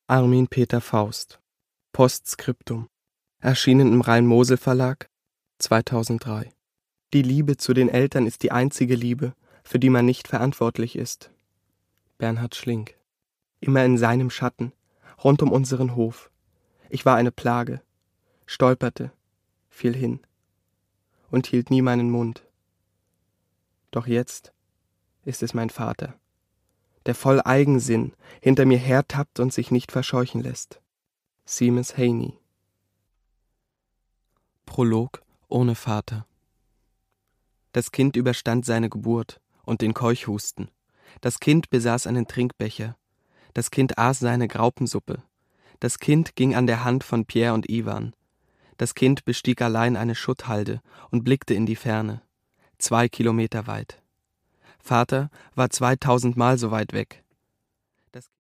Armin Peter Faust. Postskriptum. Erschienen im Rhein-Mosel-Verlag 2003. Die Liebe zu den Eltern ist die einzige Liebe, für die man nicht verantwortlich ist. Bernhard Schlink. Immer in seinem Schatten, rund um unseren Hof. Ich war eine Plage, stolperte, fiel hin und hielt nie meinen Mund. Doch jetzt ist es mein Vater, der voll Eigensinn hinter mir hertappt und sich nicht verscheuchen lässt. Seamus Heaney. Prolog ohne Vater. Das Kind überstand seine Geburt und den Keuchhusten. Das Kind besaß einen Trinkbecher. Das Kind aß seine Graupensuppe. Das Kind ging an der Hand von Pierre und Iwan. Das Kind bestieg allein eine Schutthalde und blickte in die Ferne. 2 Kilometer weit. Vater war 2000 Mal so weit weg.